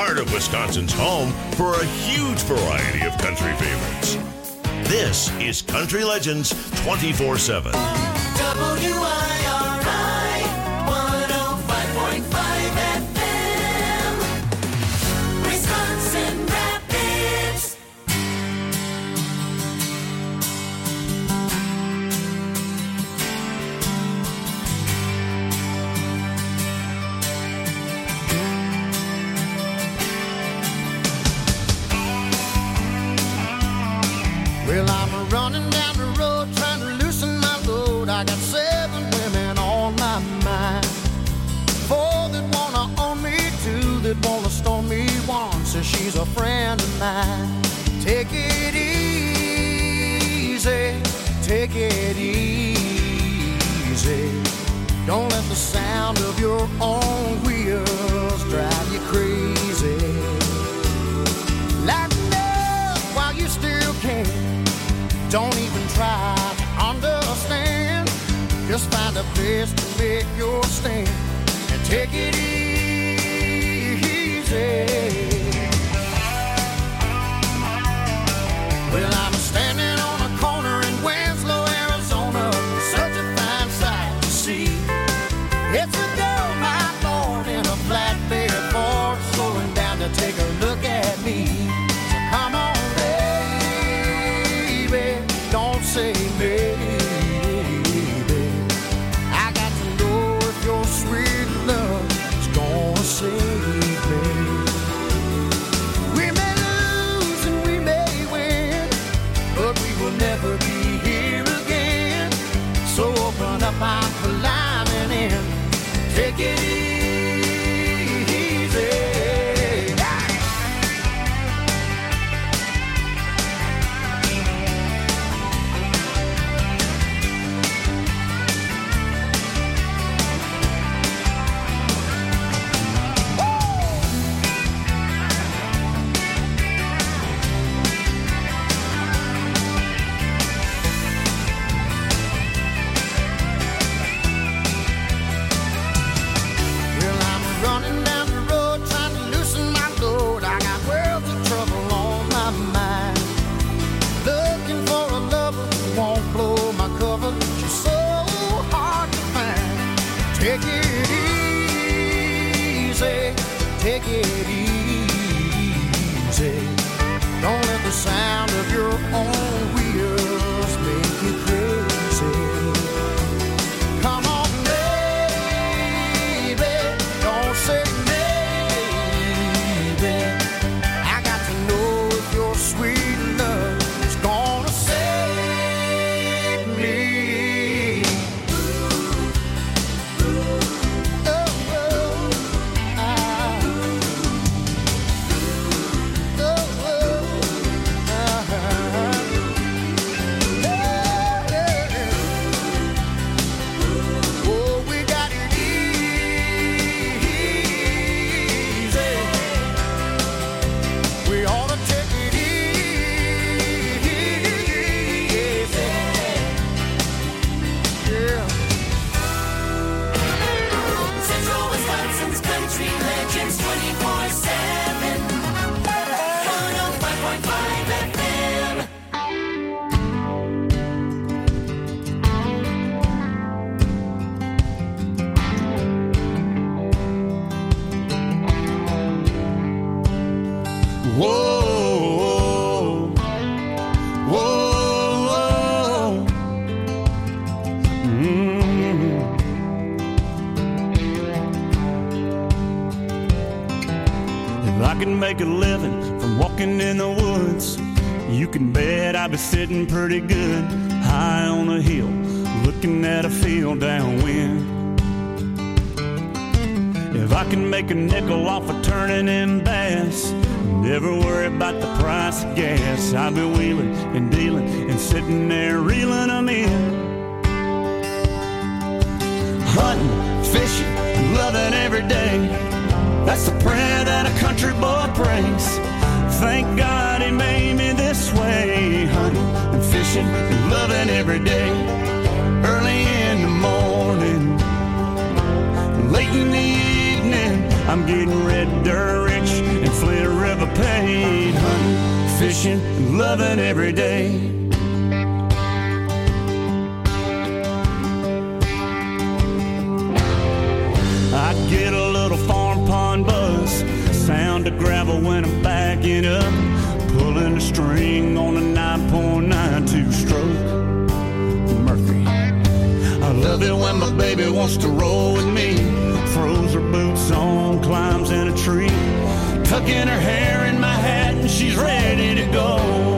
heart of Wisconsin's home for a huge variety of country favorites. This is Country Legends 24/7. WIRI 105.5 FM, Wisconsin Rapids. Well, I'm running down the road trying to loosen my load. I got 7 women on my mind. 4 that wanna own me, 2 that wanna stone me, 1 says she's a friend of mine. Take it easy, take it easy. Don't let the sound of your own wheels drive you crazy. Lighten up while you still can. Don't even try to understand. Just find a place to make your stand and take it easy. Well, I'm standing on a corner in Winslow, Arizona, such a fine sight to see. It's a gold mine lord in a flatbed Ford, slowing down to take a look at me. So come on, don't say maybe. I got to know if your sweet love is gonna save me. We may lose and we may win, but we will never be here again. So open up my climbing in, take it easy. Take it easy. Don't let the sound of your own wheels make you crazy. Come on, baby, don't say maybe. I got to know if your sweet love is gonna save me. Whoa, whoa, whoa. If I can make a living from walking in the woods, you can bet I'd be sitting pretty good high on a hill, looking at a field downwind. If I can make a nickel off of turning in bass, never worry about the price of gas, I'll be wheeling and dealing and sitting there reeling them in. Hunting, fishing, loving every day, that's the prayer that a country boy prays. Thank God he made me this way. Hunting and fishing and loving every day. Early in the morning, late in the evening, I'm getting red dirt rich and paid, hunting, fishing, and loving every day. I get a little farm pond buzz, sound of gravel when I'm backing up, pulling a string on a 9.92 stroke Murphy. I love it when my baby wants to roll with me, throws her boots on, climbs in a tree, tucking her hair in my hat and she's ready to go.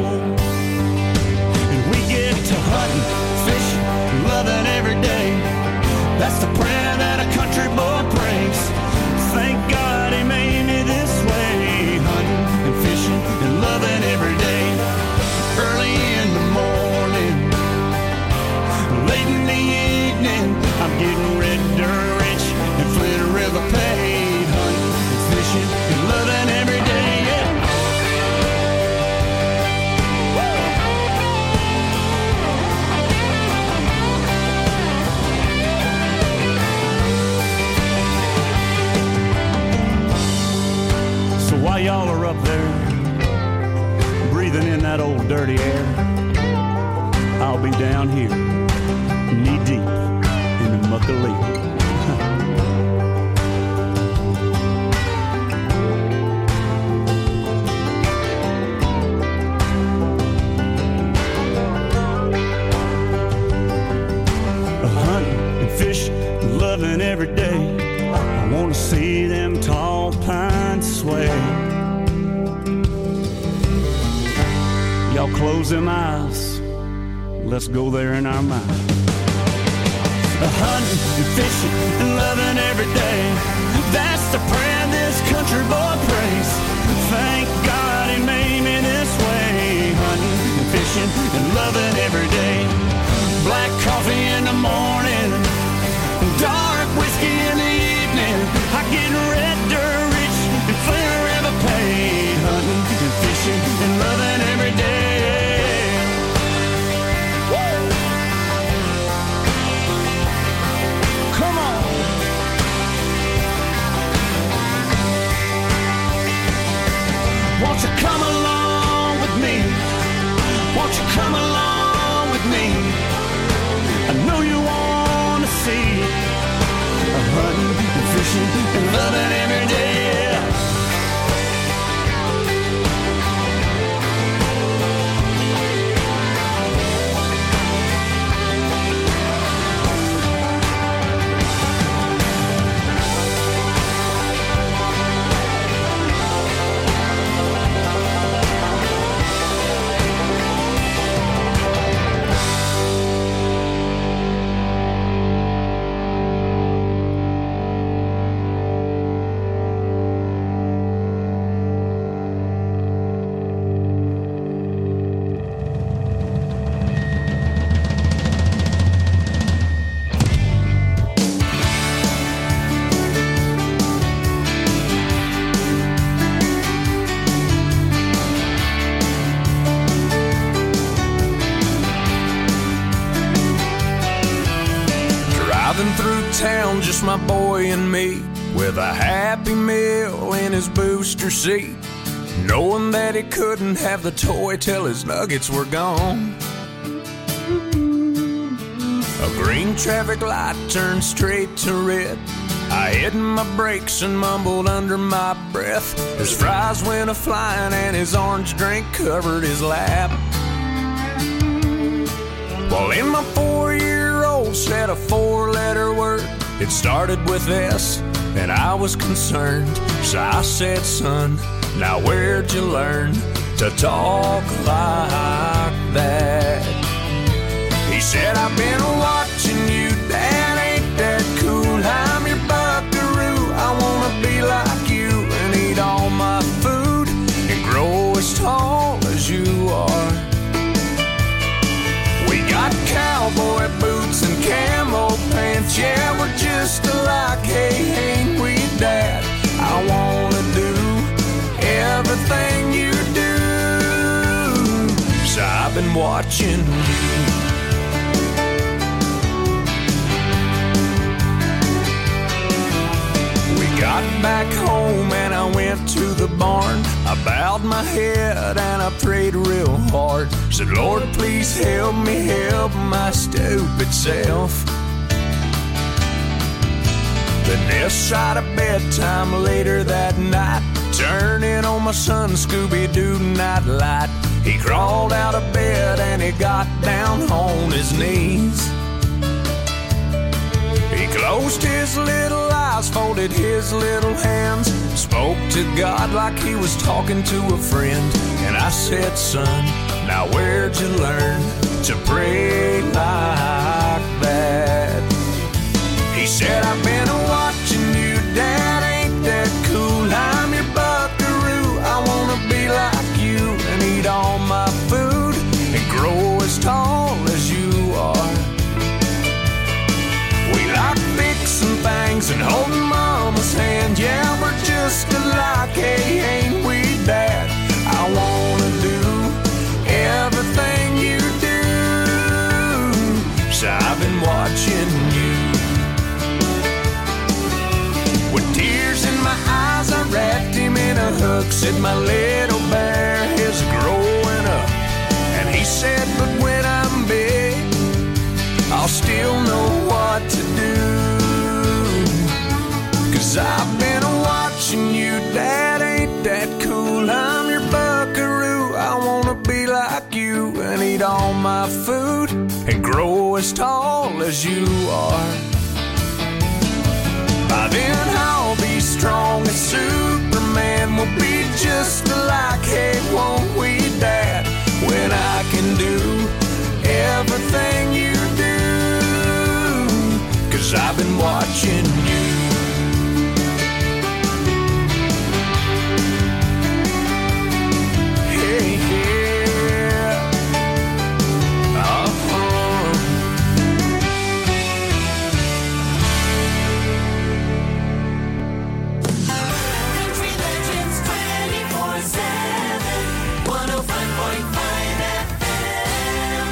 And we get to hunting, fishing, loving every day. That's the prayer that a country boy prays. Thank God he made me this way, hunting and fishing and loving every day. Early in the morning, late in the evening, I'm getting red dirt rich and Flitter River paid, hunting and fishing and loving every day. Yeah. While y'all are up there, breathing in that old dirty air, I'll be down here, knee deep in the muck of leaf. Hunting and fishing, loving every day. I want to see them tall pines sway. Y'all close them eyes, let's go there in our mind. Hunting and fishing and loving every day, that's the prayer this country boy prays. Thank God he made me this way, hunting and fishing and loving every day. Black coffee in the morning, dark whiskey in the evening, I get red dirt rich and Flitter River paid, hunting and fishing and loving every day. Woo! Come on. Won't you come along with me? Won't you come along with me? I know you want to see hunting and fishing and loving every day. Town, just my boy and me, with a Happy Meal in his booster seat, knowing that he couldn't have the toy till his nuggets were gone. A green traffic light turned straight to red. I hit my brakes and mumbled under my breath. His fries went a-flying and his orange drink covered his lap. Well, in my 4-year-old said a 4-letter word. It started with S, and I was concerned. So I said, son, now where'd you learn to talk like that? He said, I've been watching you, Dad, ain't that cool? I'm your buckaroo, I wanna be like you and eat all my food and grow as tall as you are. We got cowboy boots and camo pants, yeah, we're just alike, hey, ain't we, Dad? I wanna do everything you do, so I've been watching you. We got back home and I went went to the barn. I bowed my head and I prayed real hard. Said, Lord, please help me help my stupid self. The death side of bedtime later that night, turning on my son Scooby-Doo nightlight. He crawled out of bed and he got down on his knees. He closed his little eyes, folded his little hands, spoke to God like he was talking to a friend. And I said, son, now where'd you learn to pray like that? He said, I've been watching you, Dad, ain't that cool? I'm your buckaroo, I wanna be like you and eat all my food and grow as tall as you are. We like fixing things and holding Mama's hand. Yeah, we're just alike, hey, ain't we, Dad? I wanna do everything you do. So I've been watching you. With tears in my eyes, I wrapped him in a hug. Said, my little bear is growing up. And he said, but when I'm big, I'll still know what to do. 'Cause I've been watching you, Dad, ain't that cool? I'm your buckaroo, I wanna be like you and eat all my food and grow as tall as you are. By then I'll be strong as Superman. We'll be just alike, hey, won't we, Dad? When I can do everything you do. 'Cause I've been watching you. Hey, yeah. Country Legends 24/7, 105.5 FM.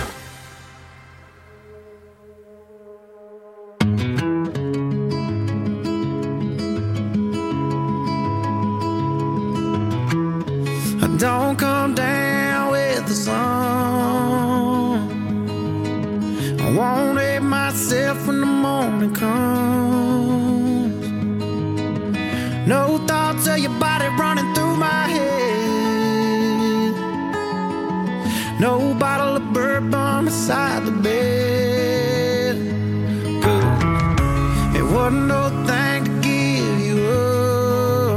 Don't come down with the sun. I won't hate myself when the morning comes. No thoughts of your body running through my head. No bottle of bourbon beside the bed. Good. It wasn't no thing to give you up.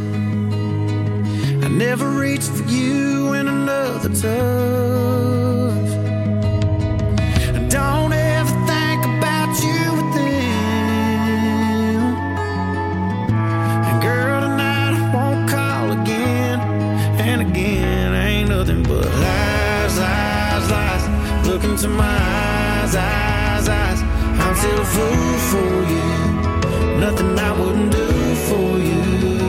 I never reached for you in another touch. I don't ever think about you with them. And girl, tonight I won't call again and again. Ain't nothing but lies, lies, lies. Look into my eyes, eyes, eyes. I'm still a fool for you. Nothing I wouldn't do for you.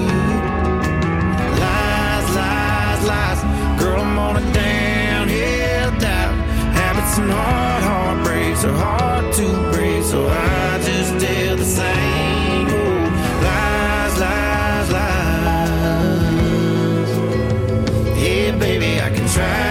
Lies. Girl, I'm on a downhill doubt. Habits and heartbreaks are hard to break, so I just tell the same old lies, lies, lies. Yeah, baby, I can try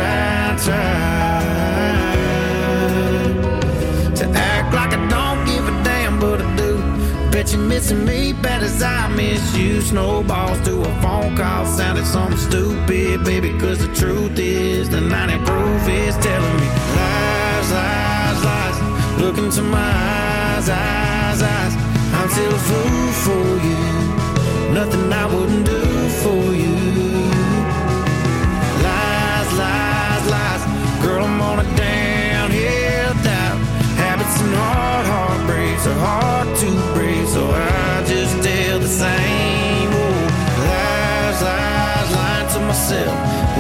to act like I don't give a damn, but I do. Bet you're missing me bad as I miss you. Snowballs to a phone call sounded something stupid, baby, 'cause the truth is the 90 proof is telling me lies, lies, lies. Look into my eyes, eyes, eyes. I'm still a fool for you. Nothing I wouldn't do for you. Lies, lies, lies. Girl, I'm on a downhill doubt. Habits and heartbreaks are hard to break, so I just tell the same old lies, lies, lying to myself.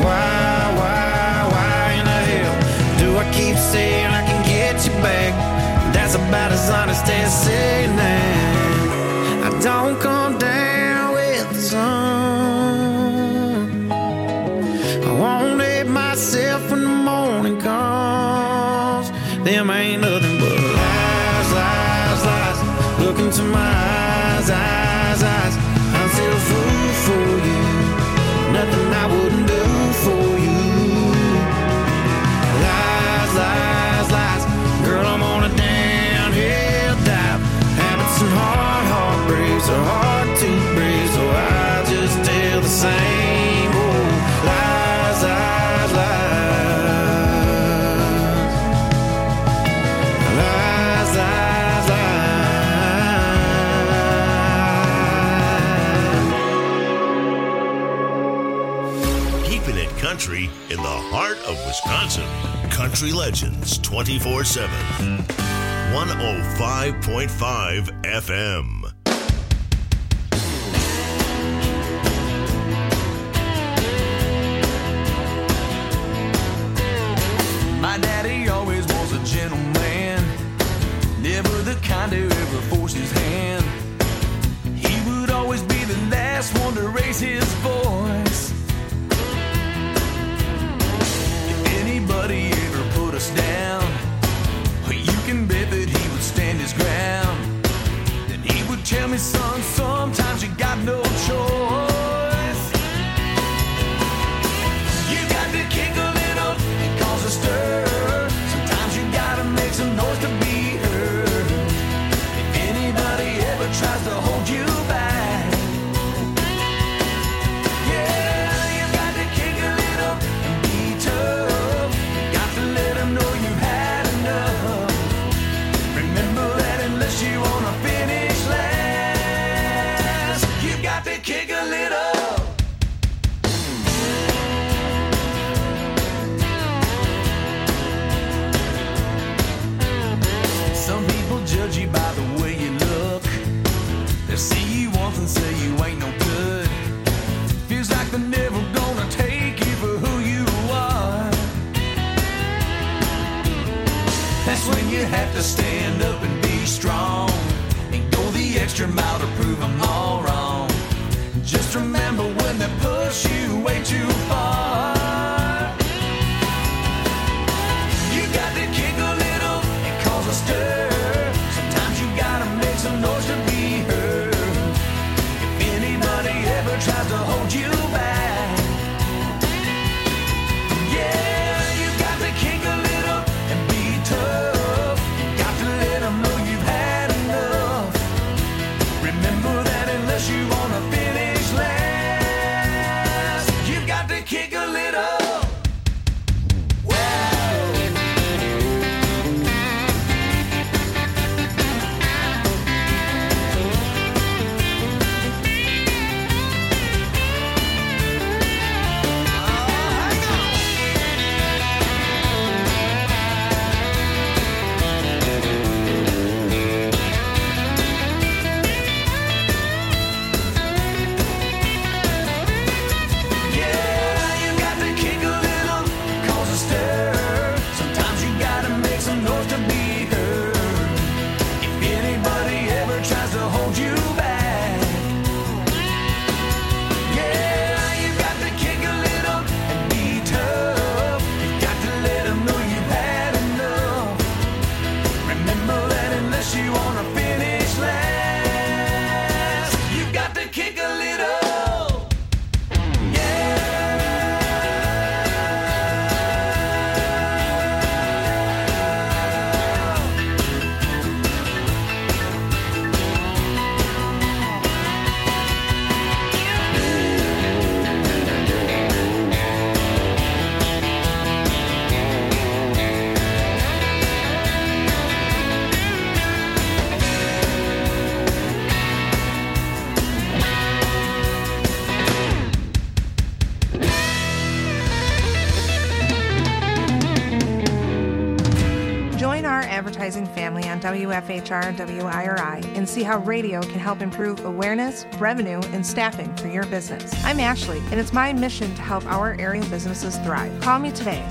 Why in the hell do I keep saying I can get you back? That's about as honest as saying that. I don't come down with the sun. I won't hate myself when the morning comes. Them ain't nothing but lies, lies, lies. Look into my eyes, eyes, eyes. I'm still a fool for country in the heart of Wisconsin. Country Legends 24/7. 105.5 FM. My daddy always was a gentleman, never the kind to ever force his hand. He would always be the last one to raise his voice. If anybody ever put us down, you can bet that he would stand his ground. Then he would tell me, son, sometimes you got no choice. You got to kick a little and cause a stir. Sometimes you gotta make some noise to be heard. If anybody ever tries to hold you back, yeah, you got to kick a little and be tough. You got to let them know you've had enough. Remember that unless you wanna finish last, you got to kick a little. Some people judge you by the way you look. They see you once and say you ain't no good. Feels like they're never gonna take you for who you are. That's when you have to stand up and be strong and go the extra mile to prove them all wrong. Just remember when they push you way too far, you got to kick a little and cause a stir. Sometimes you gotta make some noise to be heard. If anybody ever tries to hold you back, yeah, you got to kick a little and be tough. You got to let them know you've had enough. Remember that unless you wanna finish last, you got to kick a little. Advertising family on WFHR WIRI and see how radio can help improve awareness, revenue, and staffing for your business. I'm Ashley, and it's my mission to help our area businesses thrive. Call me today,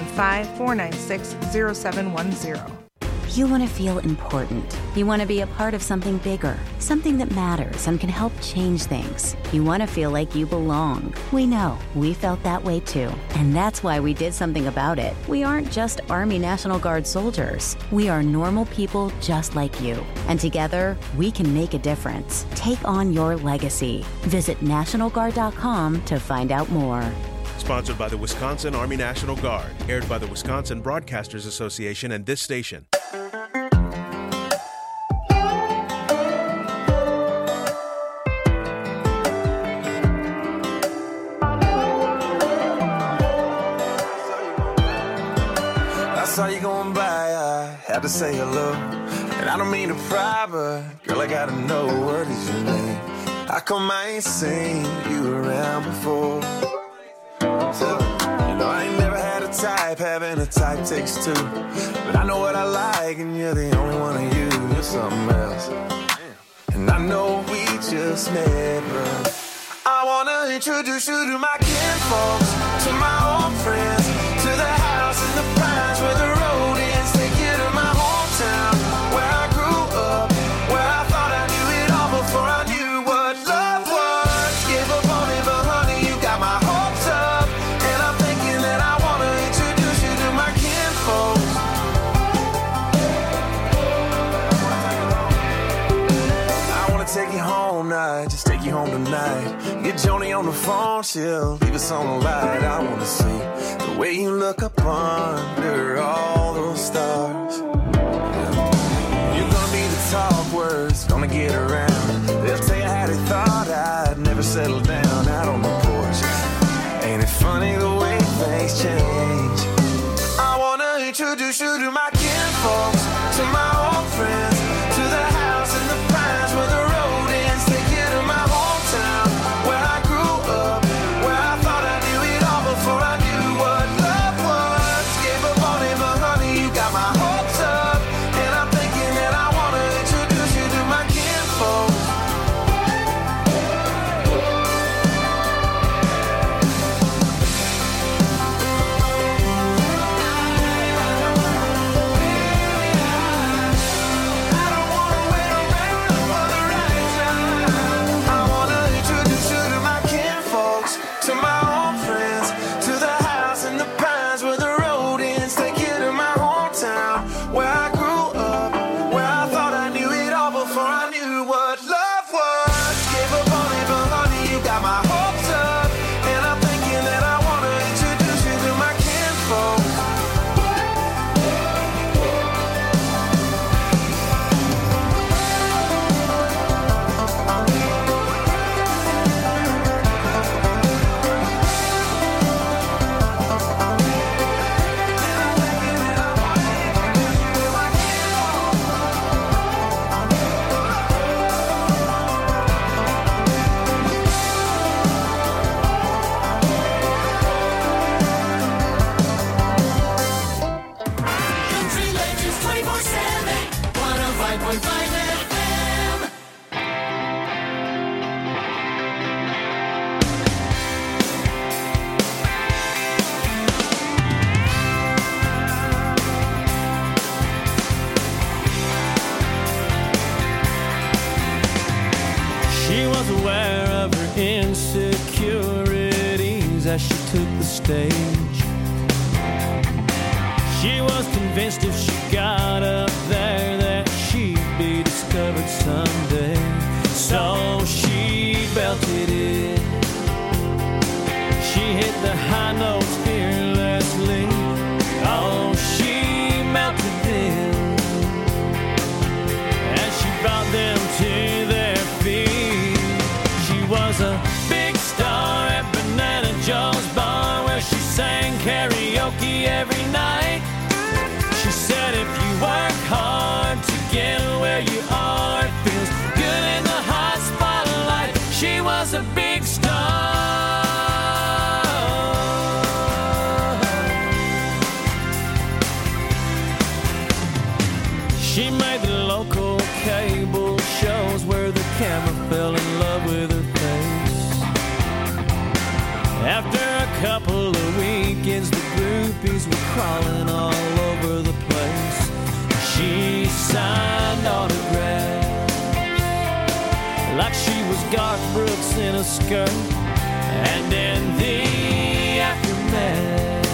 715-496-0710. You want to feel important. You want to be a part of something bigger, something that matters and can help change things. You want to feel like you belong. We know. We felt that way too. And that's why we did something about it. We aren't just Army National Guard soldiers. We are normal people just like you. And together, we can make a difference. Take on your legacy. Visit NationalGuard.com to find out more. Sponsored by the Wisconsin Army National Guard. Aired by the Wisconsin Broadcasters Association and this station. I saw you going by, I had to say hello. And I don't mean to pry, but girl, I gotta know, what is your name? How come I ain't seen you around before? So, having a type takes two. But I know what I like, and you're the only one of you. You're something else. And I know we just met, bro. I wanna introduce you to my kinfolks, to my old friends, to the house in the pines where the road ends. Take you to my hometown, where I grew up, where I thought I knew it all before I knew what love was. Gave up on me, but honey, you got my hopes up. And I'm thinking that I wanna introduce you to my kinfolks. I wanna take you home now, just take you home tonight. Get Joni on the phone, she'll leave us on the light. I wanna see the way you look up under all those stars. You're gonna be the talk words, gonna get around. They'll tell you how they thought I'd never settle down out on the porch. Ain't it funny the way things change? I wanna introduce you to my kinfolks, to my old friends, to the house in the pines where the road ends. Take you to my hometown, where I grew up, where I thought I knew it all before I knew what love was. Gave up on it, but honey, you got my hopes up. And I'm thinking that I wanna introduce you to my kinfolks. Country Legends 24/7, 105.5 FM. She was aware of her insecurities as she took the stage. She was convinced if she got up there that she'd be discovered someday. So she belted it. She hit the high notes fearlessly. Oh, she melted them as she brought them to their feet. She was a big star at Banana Joe's bar where she sang karaoke every night. She said if you work hard to get where you are, it feels good in the hot spotlight. She was a big star. She made the local cable shows where the camera fell in love with her face. After a couple of weekends, the groupies were crawling all over the place. She signed autographs like she was Garth Brooks in a skirt. And in the aftermath,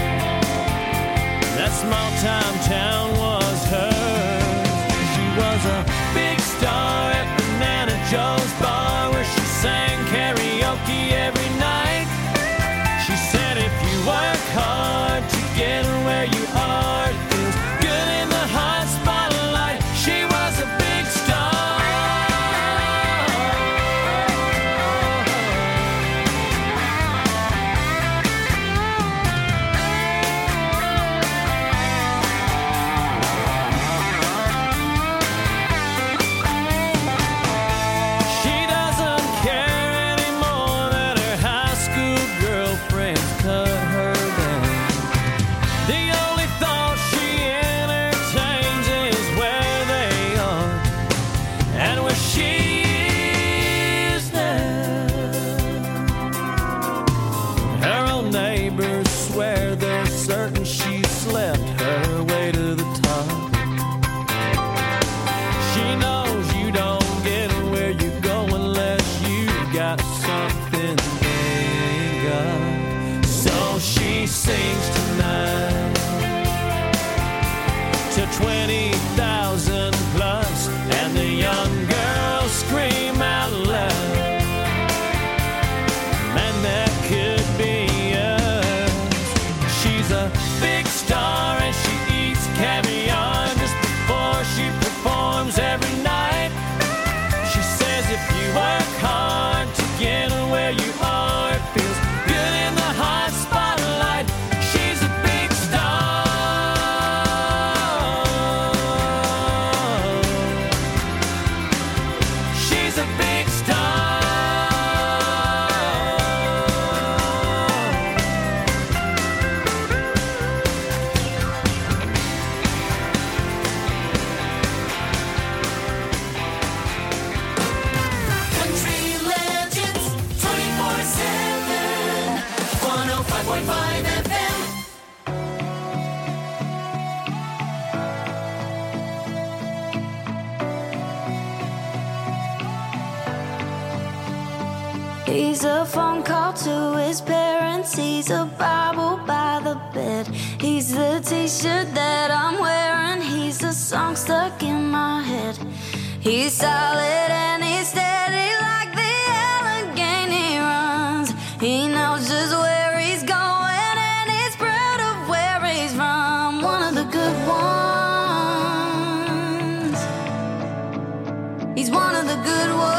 that small-time town was hers. She was a big star at Banana Joe's bar where she sang karaoke every night. She said if you work hard to get where you are, it feels good in the hot spotlight. She was a big star. sings tonight to 20,000 plus, and the young girls scream out loud, man, that could be us. She's a big star and she eats caviar just before she performs every night. She says if you work hard to get where you are, it feels good in the hot spotlight. She's a big star. She's a big star. Country Legends 24/7, 105.5 FM. He's a phone call to his parents. He's a Bible by the bed. He's the t-shirt that I'm wearing. He's a song stuck in my head. He's solid and he's steady like the Allegheny runs. He knows just where he's going and he's proud of where he's from. One of the good ones. He's one of the good ones.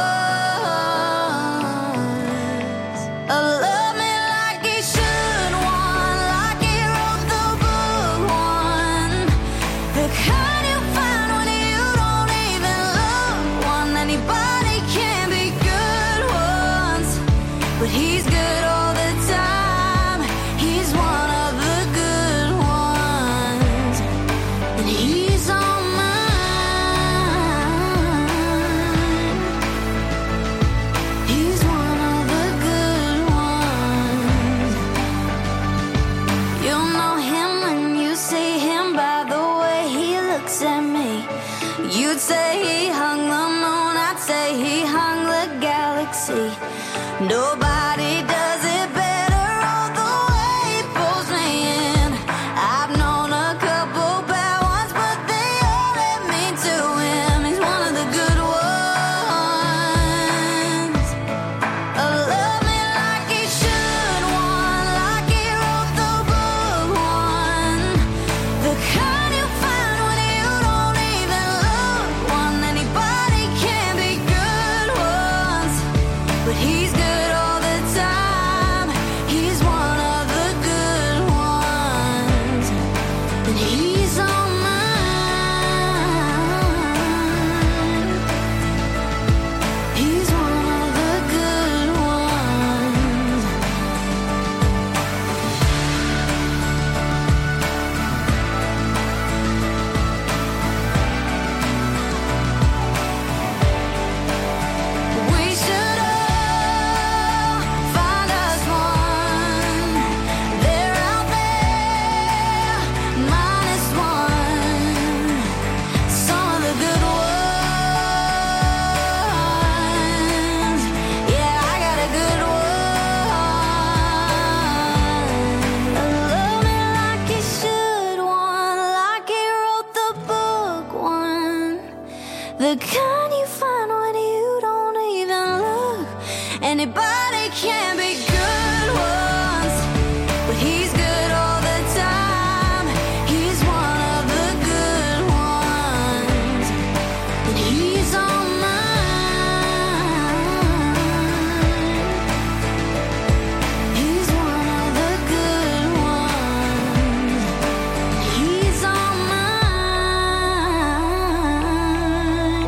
Love me like he should, one like he wrote the book, one the kind you find when you don't even look, one anybody can be good ones, but he's good all the time. He's one of the good ones, and he's on mine. He's one of the good ones. You'll know him when you see him by the way he looks at me. You'd say he hung the moon, I'd say he hung the galaxy. Nobody does it better, all the way he pulls me in. I've known a couple bad ones, but they all led me to him. He's one of the good ones. Love me like he should, one like he wrote the book, one the kind you find when you don't even look, one anybody can be good ones, but he's good all the time. He's one of the good ones, and he's on mine. He's one of the good ones. We should all find us one. They're out there, minus one. Some of the good ones. Yeah, I got a good one. Love me like he should, one like he wrote the book, one the kind you find when you don't even look. Anybody can be good ones, but he's good all the time. He's one of the good ones, and he's on mine. He's one of the good ones. He's on mine.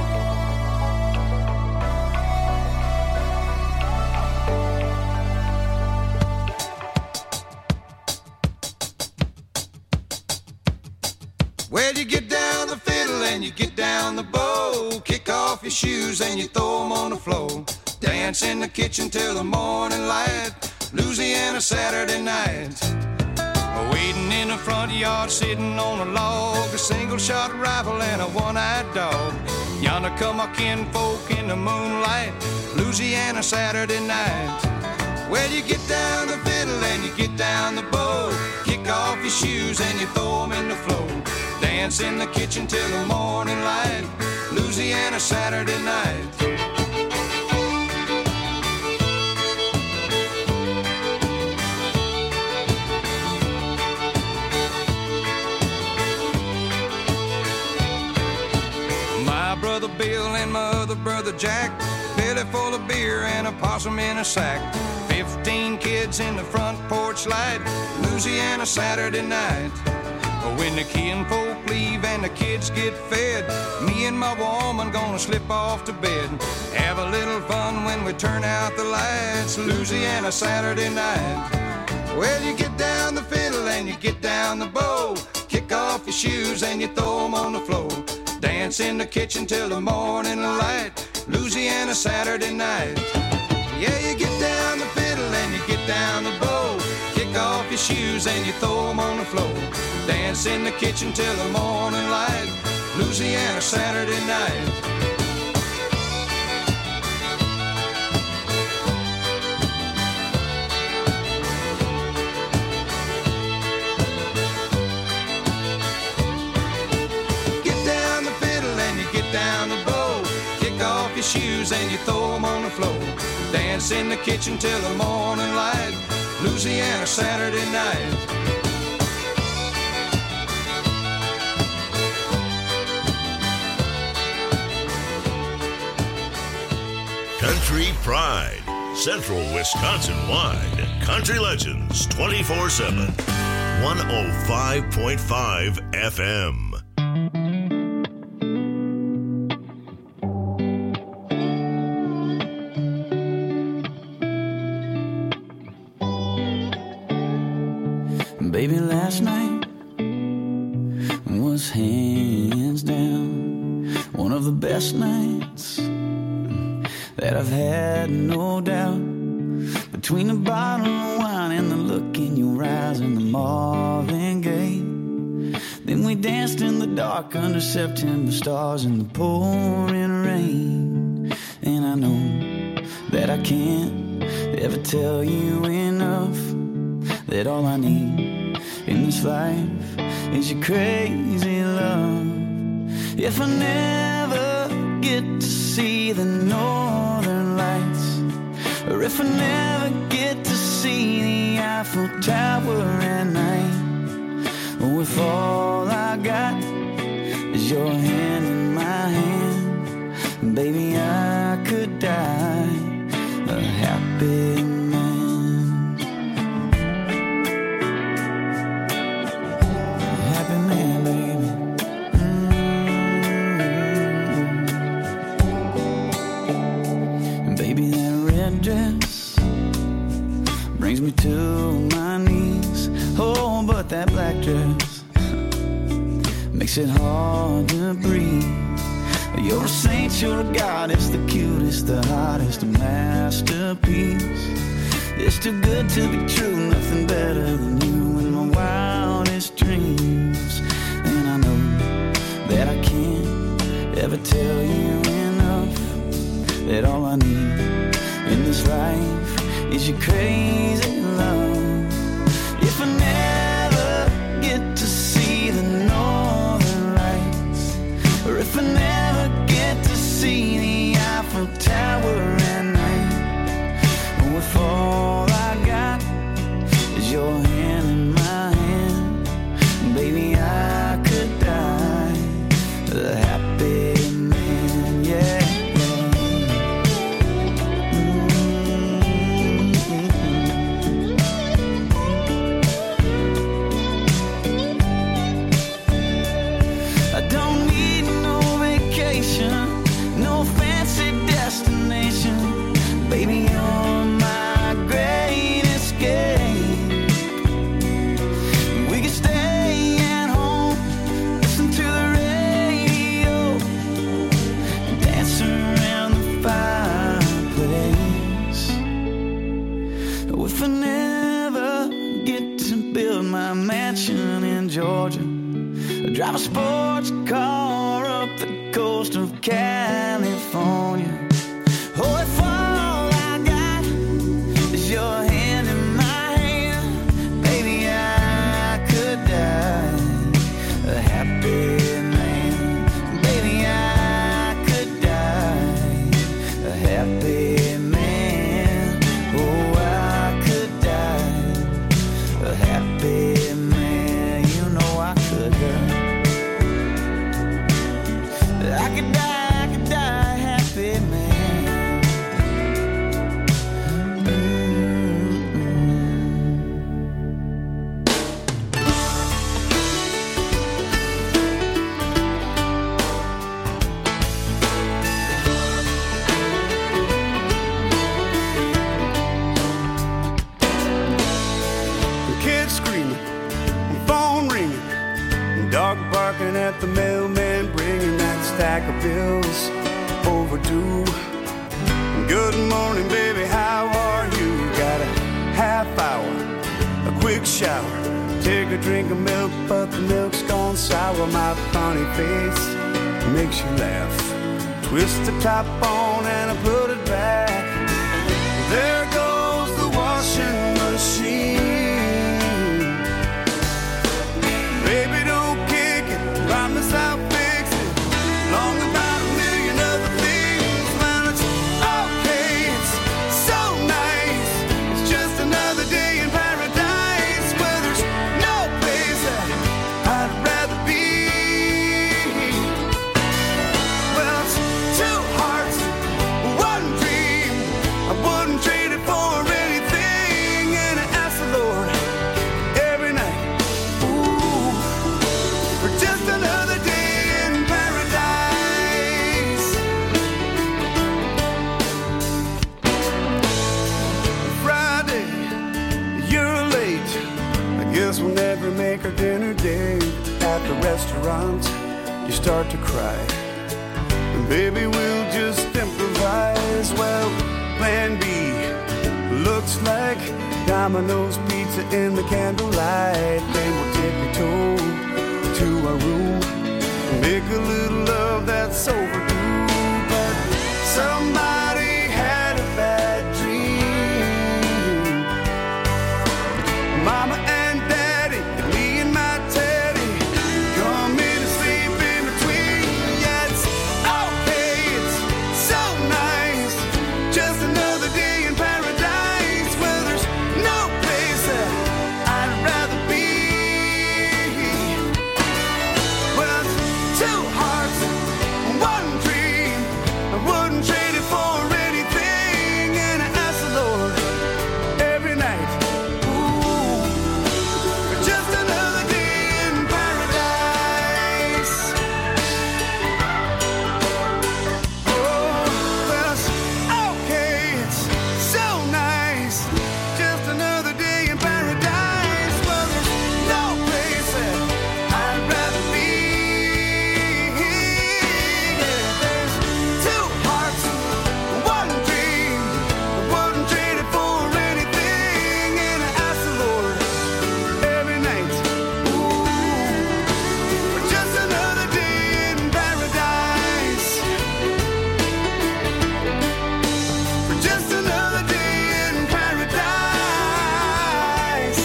Well, you get down the fiddle and you get down the bow. Kick off your shoes and you throw them on the floor. Dance in the kitchen till the morning light. Louisiana Saturday night. Waiting in the front yard, sitting on a log. A single shot rifle and a one-eyed dog. Yonder come our kinfolk in the moonlight. Louisiana Saturday night. Well, you get down the fiddle and you get down the bow. kick off your shoes and you throw them in the floor. Dance in the kitchen till the morning light, Louisiana Saturday night. Brother Bill and my other brother Jack, belly full of beer and a possum in a sack. 15 kids in the front porch light, Louisiana Saturday night. When the kinfolk leave and the kids get fed, me and my woman gonna slip off to bed. Have a little fun when we turn out the lights, Louisiana Saturday night. Well, you get down the fiddle and you get down the bow, kick off your shoes and you throw them on the floor. Dance in the kitchen till the morning light, Louisiana Saturday night. Yeah, you get down the fiddle and you get down the bow, kick off your shoes and you throw them on the floor. Dance in the kitchen till the morning light, Louisiana Saturday night. Shoes and you throw them on the floor. Dance in the kitchen till the morning light, Louisiana Saturday night. Country Pride, Central Wisconsin-wide. Country Legends 24/7. 105.5 FM. Baby, last night was hands down one of the best nights that I've had, no doubt. Between the bottle of wine and the look in your eyes and the Marvin Gaye, then we danced in the dark under September stars in the pouring rain. And I know that I can't ever tell you enough that all I need in this life is your crazy love. If I never get to see the northern lights, or if I never get to see the Eiffel Tower at night, or if all I got is your hand in my hand, baby, I could die a happy man. Brings me to my knees. Oh, but that black dress makes it hard to breathe. You're a saint, you're a goddess, the cutest, the hottest, a masterpiece. It's too good to be true, nothing better than you in my wildest dreams. And I know that I can't ever tell you enough that all I need in this life is your crazy love. If I never get to see the northern lights, or if I never get to see the Eiffel Tower at night, or if all I got is your hand in my hand, baby, I could die a happy man, yeah. No fancy destination, baby, you're my great escape. We can stay at home, listen to the radio, dance around the fireplace. If I never get to build my mansion in Georgia, drive a sports car up the coast of California. Oh, if all I got is your hand in my hand, baby, I Dog barking at the mailman, bringing that stack of bills overdue. Good morning, baby, how are you? Got a half hour, a quick shower, take a drink of milk, but the milk's gone sour. My funny face makes you laugh. Twist the top on and I put it back. There goes the washing machine. Baby, don't kick it, promise I'll fix it. Long about a million other things, man, it's okay, it's so nice. It's just another day in paradise where there's no place that I'd rather be. Well, it's two hearts, one dream. I wouldn't trade it for anything, and I ask the Lord every night, ooh, for just another day in paradise. Friday, you're late. I guess we'll never make our dinner date. At the restaurant, you start to cry. And baby, we'll just improvise. Well, plan B looks like Domino's pizza in the candlelight. Then we'll tippy-toe to our room and make a little love that's overdue. But somebody had a bad dream. Mama and Daddy, and me and my Teddy, come in and sleep in between. Yeah, it's okay, it's so nice. Just another day in paradise where there's no place that I'd rather be. Well, it's two hearts, one dream. I wouldn't trade it for anything, and I ask the Lord every night, ooh, for just another day in paradise. Oh, well, it's okay, it's so nice. Just another day in paradise. Well, there's no place that I'd rather be. Yeah, there's two hearts, one dream. I wouldn't trade it for anything, and I ask the Lord every night, ooh, for just another day in paradise. For just another day in paradise.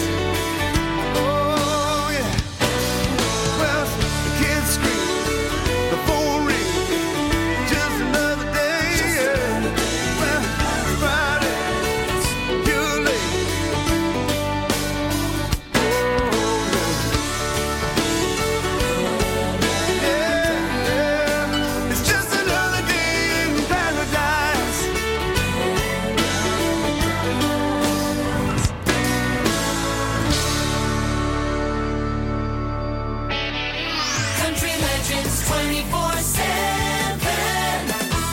Oh, yeah. Well, the kids scream, the phone rings. Just another day, yeah. Well, Friday, you're late. Oh, yeah. It's just another day in paradise. Country Legends 24/7.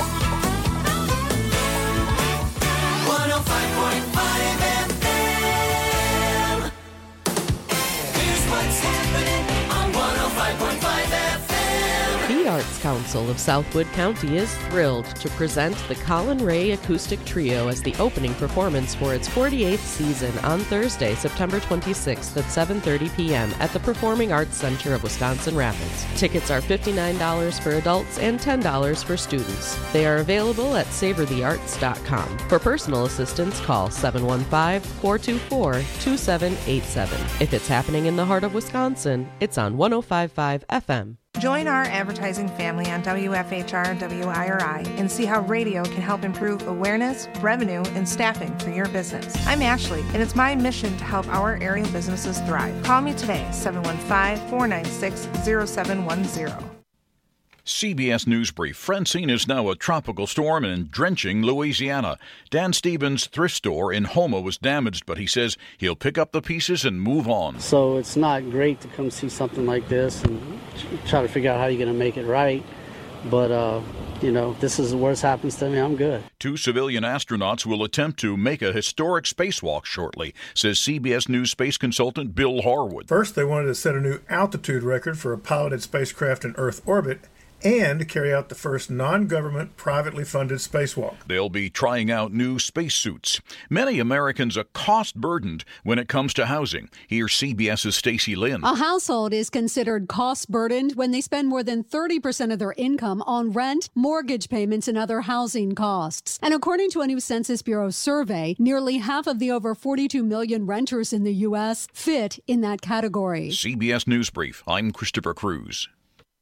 105.5 FM. Here's what's happening on 105.5 FM. The Arts Council of Southwood County is thrilled to present the Colin Ray Acoustic Trio as the opening performance for its 48th season on Thursday, September 26th at 7:30 p.m. at the Performing Arts Center of Wisconsin Rapids. Tickets are $59 for adults and $10 for students. They are available at savorthearts.com. For personal assistance, call 715-424-2787. If it's happening in the heart of Wisconsin, it's on 105.5 FM. Join our advertising family on WFHR WIRI and see how radio can help improve awareness, revenue, and staffing for your business. I'm Ashley, and it's my mission to help our area businesses thrive. Call me today, 715-496-0710. CBS News Brief. Francine is now a tropical storm and drenching Louisiana. Dan Stevens' thrift store in Houma was damaged, but he says he'll pick up the pieces and move on. So it's not great to come see something like this and try to figure out how you're going to make it right. But if this is the worst happens to me, I'm good. 2 civilian astronauts will attempt to make a historic spacewalk shortly, says CBS News space consultant Bill Harwood. First, they wanted to set a new altitude record for a piloted spacecraft in Earth orbit and carry out the first non-government, privately funded spacewalk. They'll be trying out new spacesuits. Many Americans are cost-burdened when it comes to housing. Here's CBS's Stacey Lynn. A household is considered cost-burdened when they spend more than 30% of their income on rent, mortgage payments, and other housing costs. And according to a new Census Bureau survey, nearly half of the over 42 million renters in the U.S. fit in that category. CBS News Brief. I'm Christopher Cruz.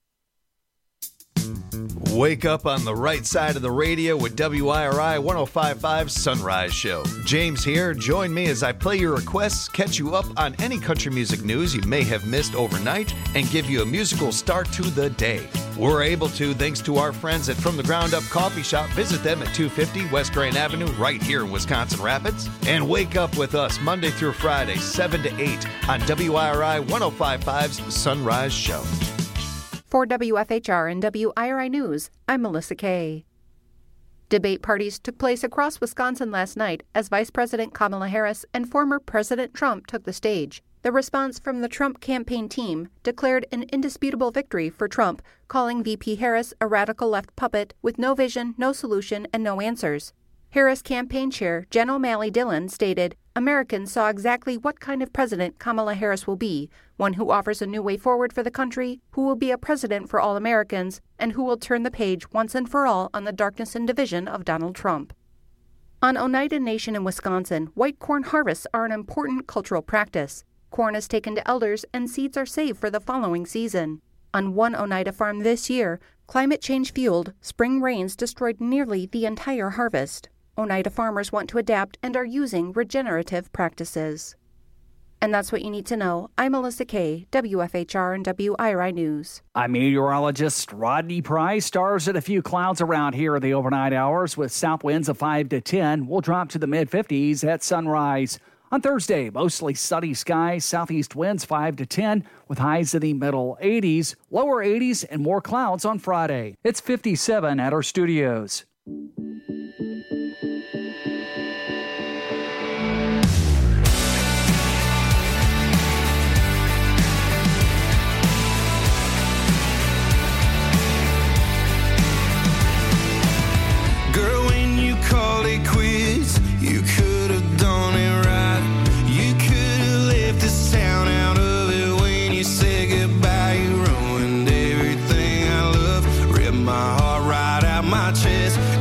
Wake up on the right side of the radio with WIRI 105.5's Sunrise Show. James here. Join me as I play your requests, catch you up on any country music news you may have missed overnight, and give you a musical start to the day. We're able to thanks to our friends at From the Ground Up Coffee Shop. Visit them at 250 West Grand Avenue right here in Wisconsin Rapids. And wake up with us Monday through Friday, 7 to 8 on WIRI 105.5's Sunrise Show. For WFHR and WIRI News, I'm Melissa Kay. Debate parties took place across Wisconsin last night as Vice President Kamala Harris and former President Trump took the stage. The response from the Trump campaign team declared an indisputable victory for Trump, calling VP Harris a radical left puppet with no vision, no solution, and no answers. Harris campaign chair Jen O'Malley Dillon stated, Americans saw exactly what kind of president Kamala Harris will be, one who offers a new way forward for the country, who will be a president for all Americans, and who will turn the page once and for all on the darkness and division of Donald Trump. On Oneida Nation in Wisconsin, white corn harvests are an important cultural practice. Corn is taken to elders and seeds are saved for the following season. On one Oneida farm this year, climate change-fueled spring rains destroyed nearly the entire harvest. Oneida farmers want to adapt and are using regenerative practices. And that's what you need to know. I'm Melissa Kay, WFHR and WIRI News. I'm meteorologist Rodney Price. Stars and a few clouds around here in the overnight hours with south winds of 5 to 10. We'll drop to the mid-50s at sunrise. On Thursday, mostly sunny skies, southeast winds 5 to 10 with highs in the middle 80s, lower 80s, and more clouds on Friday. It's 57 at our studios. Girl, when you called it quits, you could have done it right. You could have left this town out of it when you said goodbye. You ruined everything I love, ripped my heart right out my chest.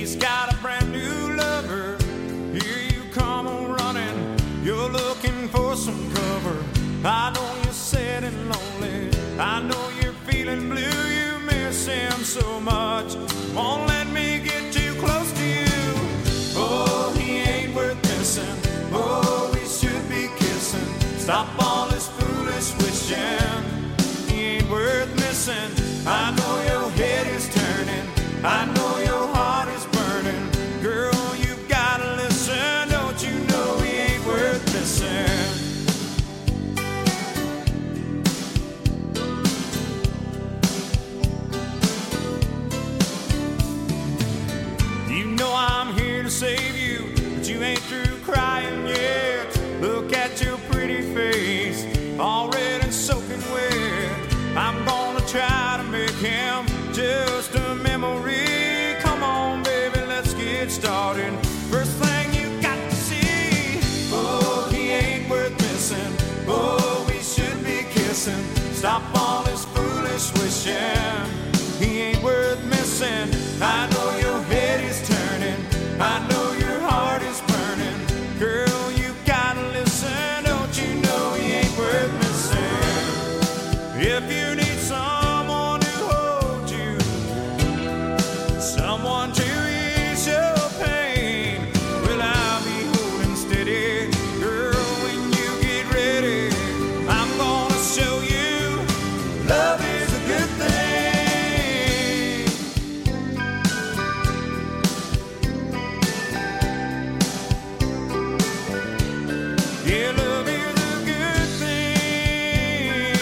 He's got a brand new lover. Here you come on running. You're looking for some cover. I know you're sad and lonely. I know you're feeling blue. You miss him so much. Won't let me get too close to you. Oh, he ain't worth missing. Oh, we should be kissing. Stop all this foolish wishing. He ain't worth missing. I know your head is turning. I know your heart is burning. Girl, you gotta listen. Don't you know he ain't worth missing? You know I'm here to save you, but you ain't through crying yet. Look at your pretty face, all red and soaking wet. I'm gonna try to make him just a memory. Come on, baby, let's get started. First thing you got to see. Oh, he ain't worth missing. Oh, we should be kissing. Stop all this foolish wishing. He ain't worth missing. I know your head is turning. I know your heart is burning. Girl, you gotta listen. Don't you know he ain't worth missing? If you need someone to hold you, someone to ease your pain, well, I'll be holding steady. Girl, when you get ready, I'm gonna show you love is a good thing. Yeah, love is a good thing.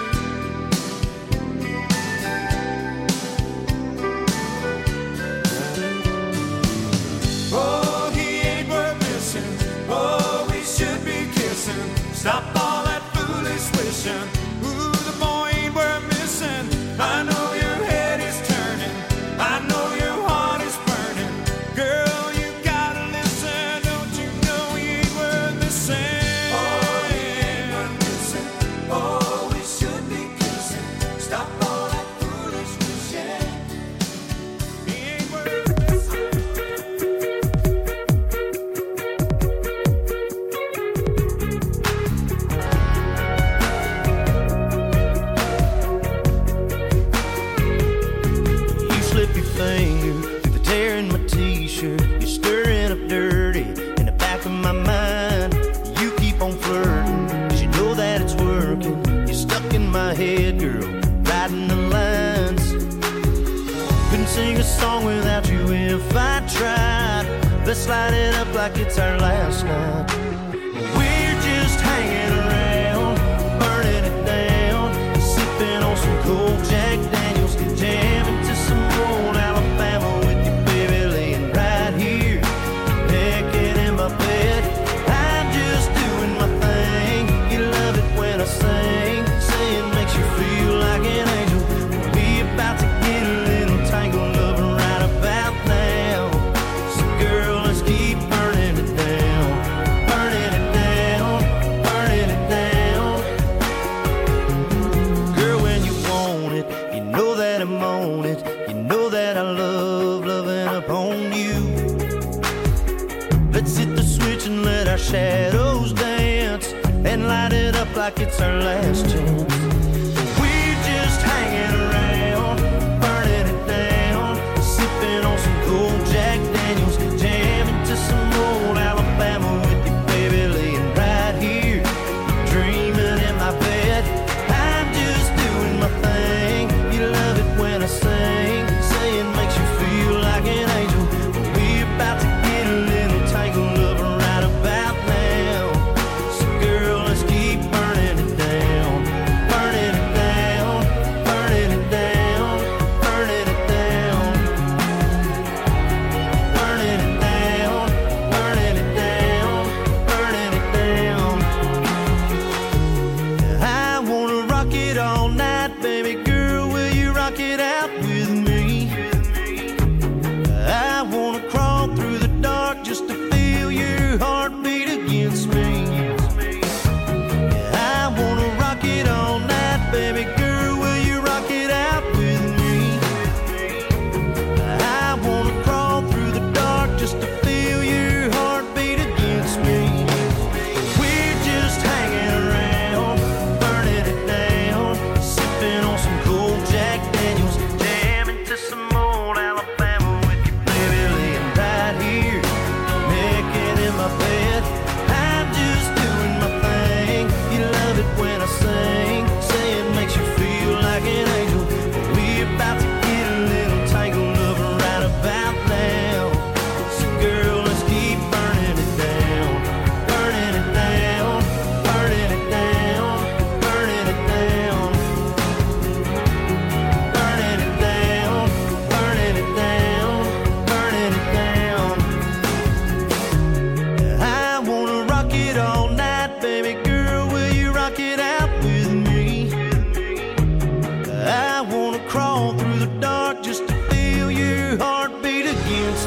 Oh, he ain't worth missing. Oh, we should be kissing. Stop all that foolish wishing. Ooh, the boy ain't worth missing. I know your head is turning. I know your heart is burning. Girl, you gotta listen. Don't you know he ain't worth missing? Oh, he ain't worth missing. Oh, we should be kissing. Stop all that foolish wishing. He ain't worth missing. You slip your finger through the tear in my t-shirt. You're stirring up dirty in the back of my mind. You keep on flirting, 'cause you know that it's working. You're stuck in my head, girl, writing the lines. Couldn't sing a song without you if I tried. Let's light it up like it's our last night. We're just hanging around, burning it down, sipping on some cold Jack Daniels, jamming to some old Alabama with you, baby, laying right here, naked in my bed. I'm just doing my thing. You love it when I sing, saying makes you feel like an angel. We about to get a little tangled up right about now. So girl, let's keep burning it down, burning it down, burning it down. Girl, when you want it, you know that I'm on it. You know that I love loving up on you. Let's hit the switch and let our shadows dance, and light it up like it's our last chance. We're just hanging around, burning it down, sipping on some cold Jack Daniels, jamming to some old Alabama with you, baby, laying right here, dreaming in my bed. I'm just doing my thing. You love it when I sing, saying makes you feel like an angel. We about to get a little tangled up right about now. So girl, let's keep burning it down, burning it down, burning it down, burning it down, burning it down, burning it down, burning it down. I wanna rock it all night, baby girl, will you rock it out with me? I wanna crawl through the dark just to feel your heartbeat against me. I wanna rock it all night, baby girl, will you rock it out with me? I wanna crawl through the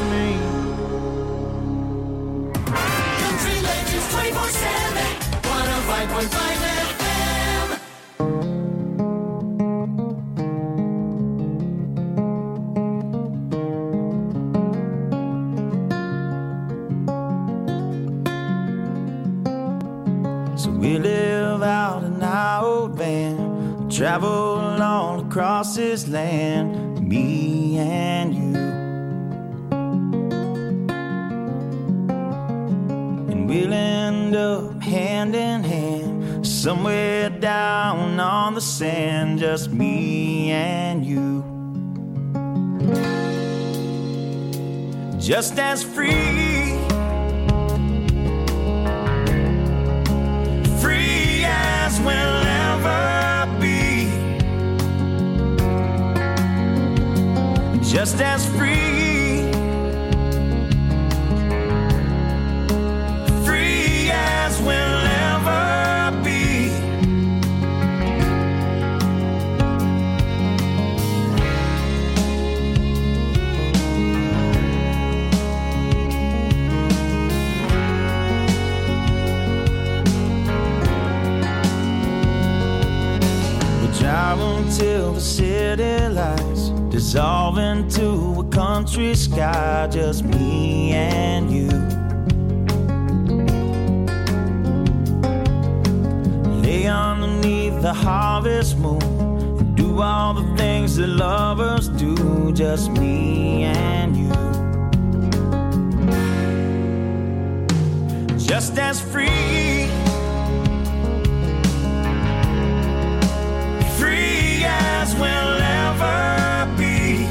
me. Country Legends 24/7, 105.5 FM. So we live out in our old van, travel all across this land, me and you. And we'll end up hand in hand, somewhere down on the sand, just me and you. Just as free, free as we'll ever be. Just as free, free as we'll ever be. We drive until the city lights dissolve into a country sky, just me and you. Lay underneath the harvest moon and do all the things that lovers do, just me and you. Just as free, free as we'll ever be.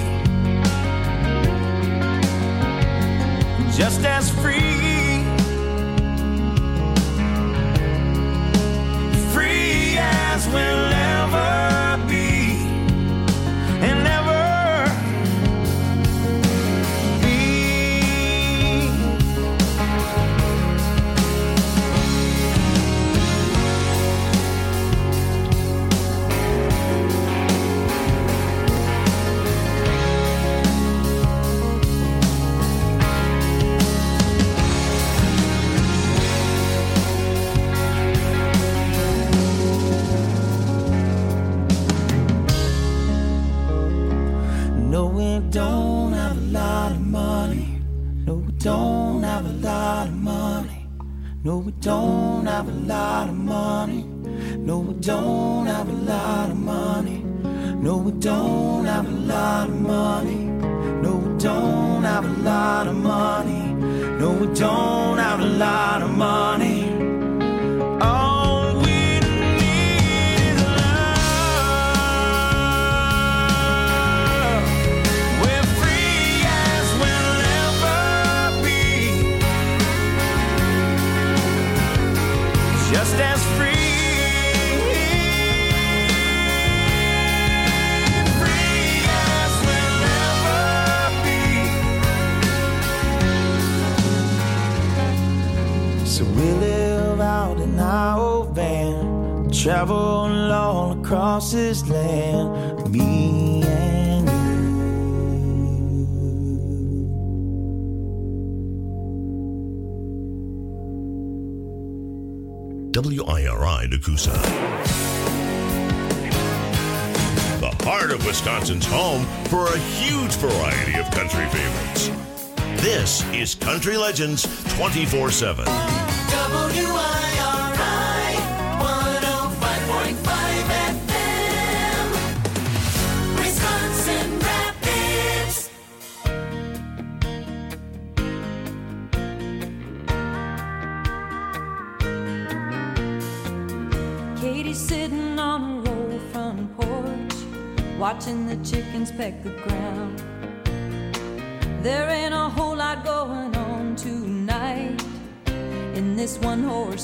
Just as free, free as we'll ever be, and ever be. No, we don't have a lot of money. No, we don't have a lot of money. No, we don't have a lot of money. No, we don't have a lot of money. No, we don't have a lot of money. No, we don't have a lot of money. No, we don't have a lot of money. All we need is love. We're free as we'll ever be. Just as free, free as we'll ever be. So we live out in our old van, travel all across this land, me and you. WIRI Nakusa. The heart of Wisconsin's home for a huge variety of country favorites. This is Country Legends 24/7. WIRI 105.5 FM, Wisconsin Rapids. Katie's sitting on her old front porch, watching the chickens peck the ground. There ain't a whole lot going on tonight in this one horse